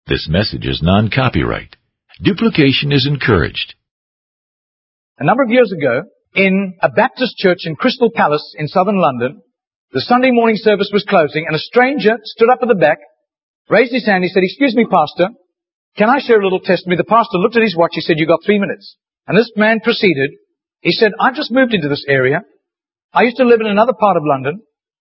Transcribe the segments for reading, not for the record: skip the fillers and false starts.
This message is non-copyright. Duplication is encouraged. A number of years ago, in a Baptist church in Crystal Palace in southern London, the Sunday morning service was closing, and a stranger stood up at the back, raised his hand, he said, "Excuse me, Pastor, can I share a little testimony?" The pastor looked at his watch, he said, "You got 3 minutes." And this man proceeded. He said, "I've just moved into this area. I used to live in another part of London.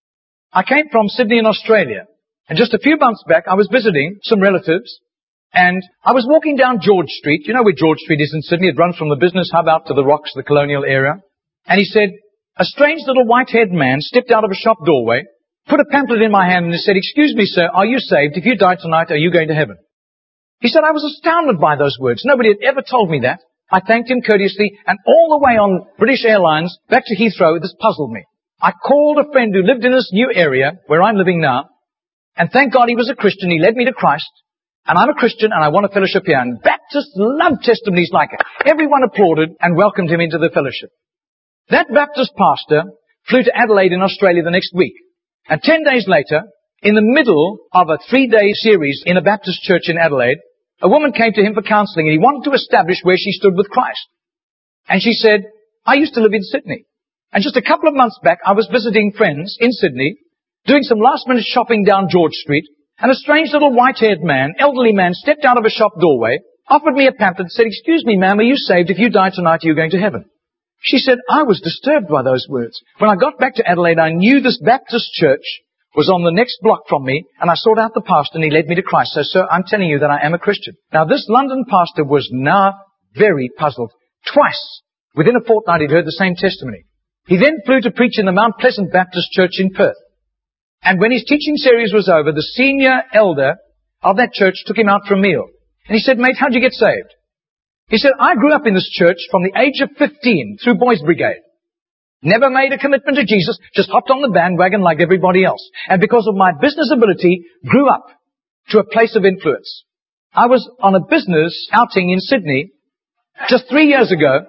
I came from Sydney in Australia. And just a few months back, I was visiting some relatives, and I was walking down George Street. You know where George Street is in Sydney? It runs from the business hub out to the Rocks, the colonial area. And he said, a strange little white-haired man stepped out of a shop doorway, put a pamphlet in my hand, and he said, "Excuse me, sir, are you saved? If you die tonight, are you going to heaven?" He said, I was astounded by those words. Nobody had ever told me that. I thanked him courteously, and all the way on British Airlines back to Heathrow, this puzzled me. I called a friend who lived in this new area where I'm living now, and thank God he was a Christian. He led me to Christ. And I'm a Christian, and I want a fellowship here. And Baptists love testimonies like it. Everyone applauded and welcomed him into the fellowship. That Baptist pastor flew to Adelaide in Australia the next week. And 10 days later, in the middle of a 3-day series in a Baptist church in Adelaide, a woman came to him for counseling, and he wanted to establish where she stood with Christ. And she said, "I used to live in Sydney. And just a couple of months back, I was visiting friends in Sydney, doing some last-minute shopping down George Street, and a strange little white-haired man, elderly man, stepped out of a shop doorway, offered me a pamphlet, and said, 'Excuse me, ma'am, are you saved? If you die tonight, are you going to heaven?'" She said, "I was disturbed by those words. When I got back to Adelaide, I knew this Baptist church was on the next block from me, and I sought out the pastor, and he led me to Christ. So, sir, I'm telling you that I am a Christian." Now, this London pastor was now very puzzled. Twice, within a fortnight, he'd heard the same testimony. He then flew to preach in the Mount Pleasant Baptist Church in Perth. And when his teaching series was over, the senior elder of that church took him out for a meal. And he said, "Mate, how'd you get saved?" He said, "I grew up in this church from the age of 15 through Boys Brigade. Never made a commitment to Jesus, just hopped on the bandwagon like everybody else. And because of my business ability, grew up to a place of influence. I was on a business outing in Sydney just 3 years ago,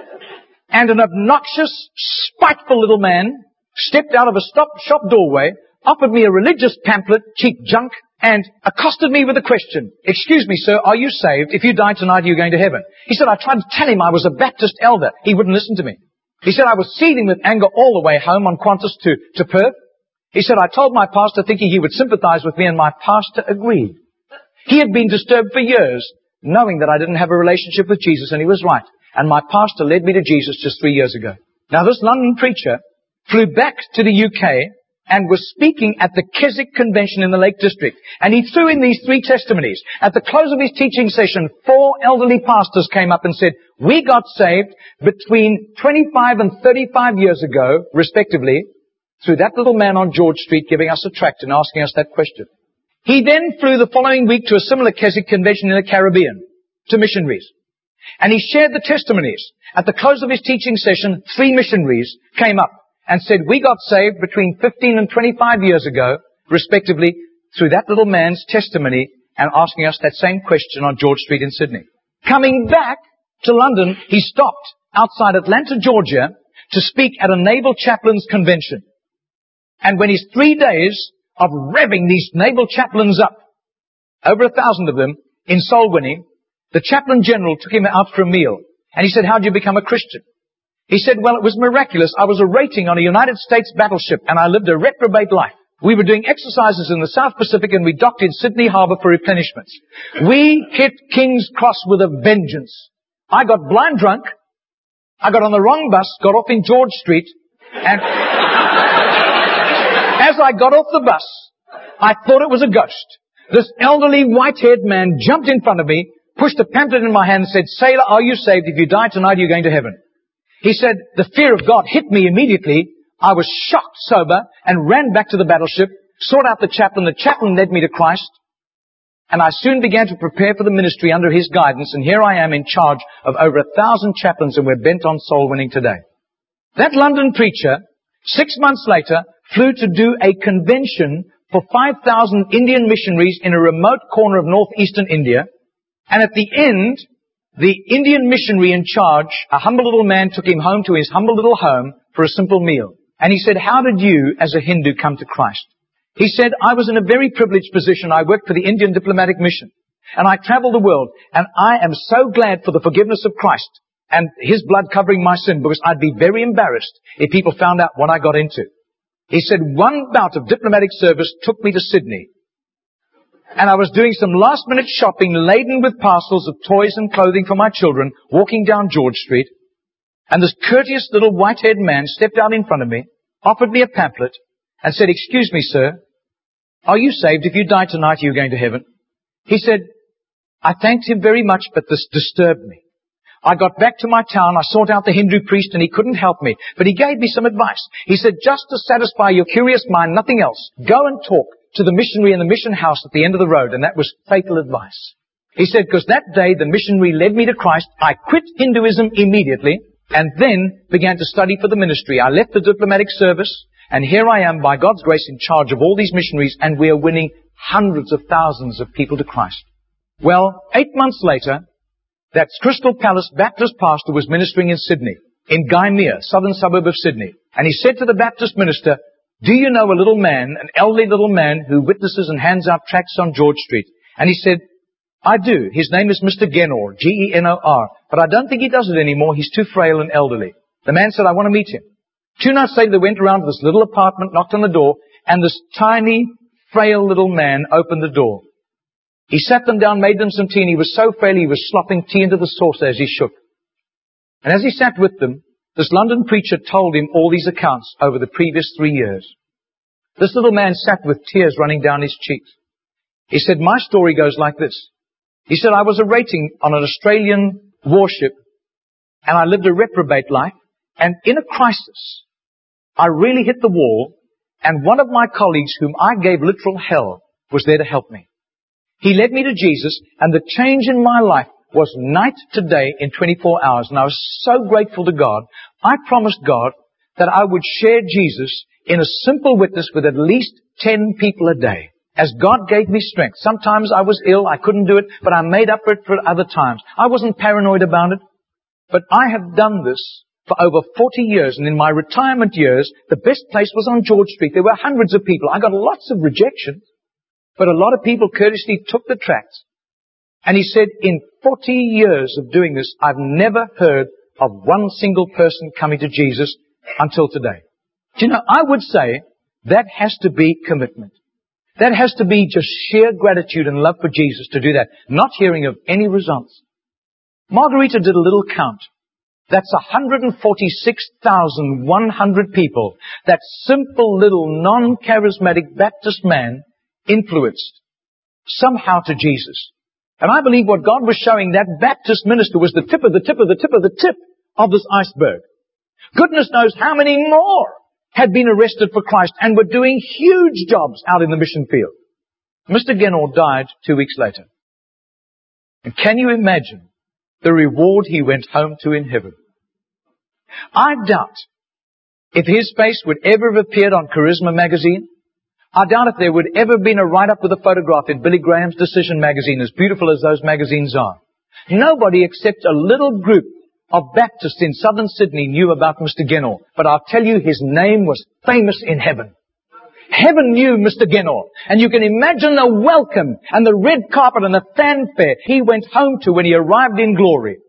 and an obnoxious, spiteful little man stepped out of a shop doorway, offered me a religious pamphlet, cheap junk, and accosted me with a question. 'Excuse me, sir, are you saved? If you die tonight, are you going to heaven?' He said, I tried to tell him I was a Baptist elder. He wouldn't listen to me. He said, I was seething with anger all the way home on Qantas to Perth. He said, I told my pastor thinking he would sympathize with me, and my pastor agreed. He had been disturbed for years, knowing that I didn't have a relationship with Jesus, and he was right. And my pastor led me to Jesus just 3 years ago." Now, this London preacher flew back to the UK and was speaking at the Keswick Convention in the Lake District. And he threw in these 3 testimonies. At the close of his teaching session, 4 elderly pastors came up and said, "We got saved between 25 and 35 years ago, respectively, through that little man on George Street giving us a tract and asking us that question." He then flew the following week to a similar Keswick Convention in the Caribbean to missionaries. And he shared the testimonies. At the close of his teaching session, 3 missionaries came up and said, "We got saved between 15 and 25 years ago, respectively, through that little man's testimony and asking us that same question on George Street in Sydney." Coming back to London, he stopped outside Atlanta, Georgia, to speak at a naval chaplains convention. And when his 3 days of revving these naval chaplains up, over 1,000 of them, in soul winning, the chaplain general took him out for a meal. And he said, "How did you become a Christian?" He said, "Well, it was miraculous. I was a rating on a United States battleship, and I lived a reprobate life. We were doing exercises in the South Pacific, and we docked in Sydney Harbour for replenishments. We hit King's Cross with a vengeance. I got blind drunk. I got on the wrong bus, got off in George Street, and as I got off the bus, I thought it was a ghost. This elderly white-haired man jumped in front of me, pushed a pamphlet in my hand and said, 'Sailor, are you saved? If you die tonight, you're going to heaven.' He said, the fear of God hit me immediately. I was shocked sober and ran back to the battleship, sought out the chaplain. The chaplain led me to Christ. And I soon began to prepare for the ministry under his guidance. And here I am in charge of over 1,000 chaplains, and we're bent on soul winning today." That London preacher, 6 months later, flew to do a convention for 5,000 Indian missionaries in a remote corner of northeastern India. And at the end, the Indian missionary in charge, a humble little man, took him home to his humble little home for a simple meal. And he said, "How did you, as a Hindu, come to Christ?" He said, "I was in a very privileged position. I worked for the Indian diplomatic mission. And I travel the world, and I am so glad for the forgiveness of Christ and His blood covering my sin, because I'd be very embarrassed if people found out what I got into. He said, one bout of diplomatic service took me to Sydney. And I was doing some last-minute shopping laden with parcels of toys and clothing for my children, walking down George Street. And this courteous little white-haired man stepped out in front of me, offered me a pamphlet, and said, "Excuse me, sir, are you saved? If you die tonight, are you going to heaven?" He said, I thanked him very much, but this disturbed me. I got back to my town, I sought out the Hindu priest, and he couldn't help me, but he gave me some advice. He said, just to satisfy your curious mind, nothing else, go and talk to the missionary in the mission house at the end of the road. And that was fatal advice. He said, because that day the missionary led me to Christ, I quit Hinduism immediately, and then began to study for the ministry. I left the diplomatic service, and here I am, by God's grace, in charge of all these missionaries, and we are winning hundreds of thousands of people to Christ. Well, 8 months later, that Crystal Palace Baptist pastor was ministering in Sydney, in Gymea, southern suburb of Sydney. And he said to the Baptist minister, do you know a little man, an elderly little man who witnesses and hands out tracts on George Street? And he said, I do. His name is Mr. Genor, G-E-N-O-R. But I don't think he does it anymore. He's too frail and elderly. The man said, I want to meet him. 2 nights later, they went around to this little apartment, knocked on the door, and this tiny, frail little man opened the door. He sat them down, made them some tea, and he was so frail he was slopping tea into the saucer as he shook. And as he sat with them, this London preacher told him all these accounts over the previous 3 years. This little man sat with tears running down his cheeks. He said, my story goes like this. He said, I was a rating on an Australian warship, and I lived a reprobate life, and in a crisis, I really hit the wall, and one of my colleagues, whom I gave literal hell, was there to help me. He led me to Jesus, and the change in my life was night to day in 24 hours. And I was so grateful to God. I promised God that I would share Jesus in a simple witness with at least 10 people a day, as God gave me strength. Sometimes I was ill, I couldn't do it, but I made up for it for other times. I wasn't paranoid about it, but I have done this for over 40 years, and in my retirement years, the best place was on George Street. There were hundreds of people. I got lots of rejection. But a lot of people courteously took the tracts. And he said, in 40 years of doing this, I've never heard of one single person coming to Jesus until today. Do you know, I would say that has to be commitment. That has to be just sheer gratitude and love for Jesus to do that, not hearing of any results. Margarita did a little count. That's 146,100 people. That simple little non-charismatic Baptist man influenced somehow to Jesus. And I believe what God was showing that Baptist minister was the tip of the tip of the tip of the tip of this iceberg. Goodness knows how many more had been arrested for Christ and were doing huge jobs out in the mission field. Mr. Genor died 2 weeks later. And can you imagine the reward he went home to in heaven? I doubt if his face would ever have appeared on Charisma magazine. I doubt if there would ever have been a write-up with a photograph in Billy Graham's Decision magazine, as beautiful as those magazines are. Nobody except a little group of Baptists in southern Sydney knew about Mr. Genor. But I'll tell you, his name was famous in heaven. Heaven knew Mr. Genor. And you can imagine the welcome and the red carpet and the fanfare he went home to when he arrived in glory.